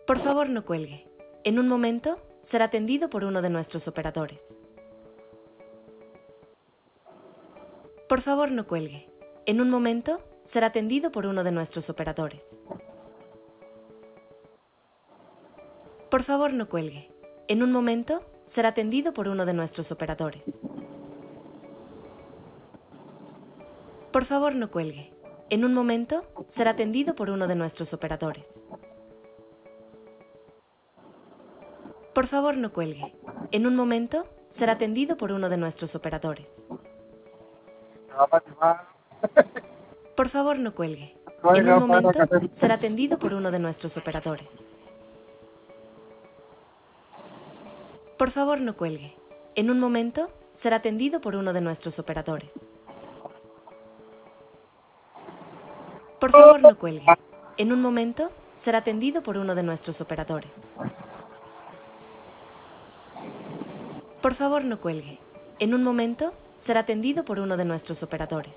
Por favor, no cuelgue. En un momento, será atendido por uno de nuestros operadores. Por favor, no cuelgue. En un momento, será atendido por uno de nuestros operadores. Por favor, no cuelgue. En un momento, será atendido por uno de nuestros operadores. Por favor, no cuelgue. En un momento, será atendido por uno de nuestros operadores. Por favor, no cuelgue. En un momento, será atendido por uno de nuestros operadores. Por favor, no cuelgue. En un momento, será atendido por uno de nuestros operadores. Por favor, no cuelgue. En un momento, será atendido por uno de nuestros operadores. Por favor, no cuelgue. En un momento, será atendido por uno de nuestros operadores. Por favor, no cuelgue. En un momento, será atendido por uno de nuestros operadores.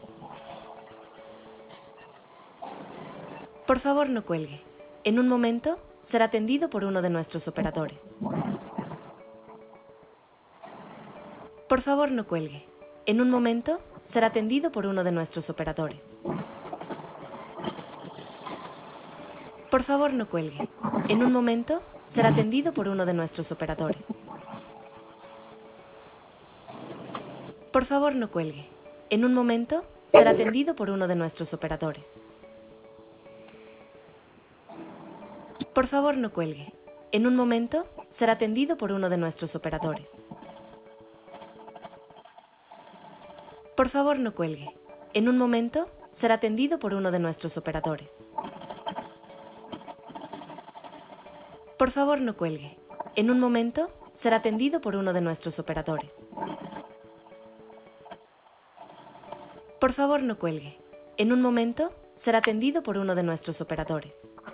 Por favor, no cuelgue. En un momento, será atendido por uno de nuestros operadores. Por favor, no cuelgue. En un momento, será atendido por uno de nuestros operadores. Por favor, no cuelgue. En un momento, será atendido por uno de nuestros operadores. Por favor, no cuelgue. En un momento, será atendido por uno de nuestros operadores. Por favor, no cuelgue. En un momento, será atendido por uno de nuestros operadores. Por favor, no cuelgue. En un momento, será atendido por uno de nuestros operadores. Por favor, no cuelgue. En un momento, será atendido por uno de nuestros operadores. Por favor, no cuelgue. En un momento, será atendido por uno de nuestros operadores.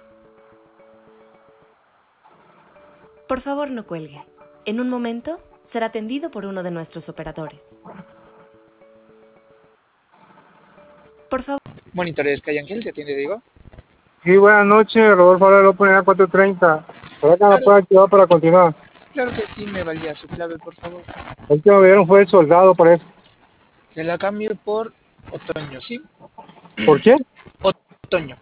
Por favor, no cuelgue. En un momento, será atendido por uno de nuestros operadores. Por favor. Monitores Calle Ángel, ¿te atiende Diego? Sí, buenas noches, Rodolfo Aurelio López, a 4:30. ¿Para que me pueda activar para continuar? Claro que sí, me valía su clave, por favor. El que me vieron fue el soldado, parece. Se la cambio por otoño, ¿sí? ¿Por qué? Otoño.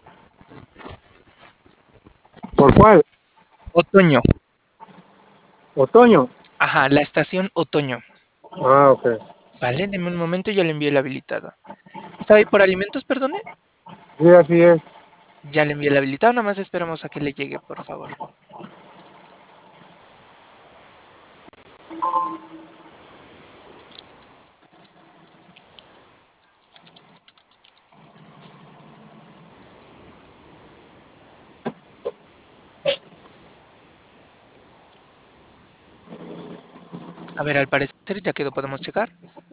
¿Por cuál? Otoño. ¿Otoño? Ajá, la estación otoño. Ah, ok. Vale, deme un momento y ya le envié la habilitada. ¿Estaba ahí por alimentos, perdone? Sí, así es. Ya le envié la habilitada, nada más esperamos a que le llegue, por favor. A ver, al parecer ya quedó, ¿podemos checar?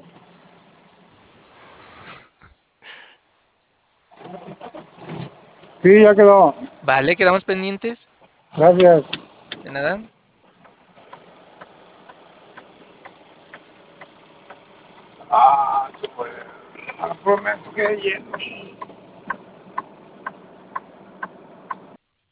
Sí, ya quedó. Vale, quedamos pendientes. Gracias. De nada. Prometo que lleno.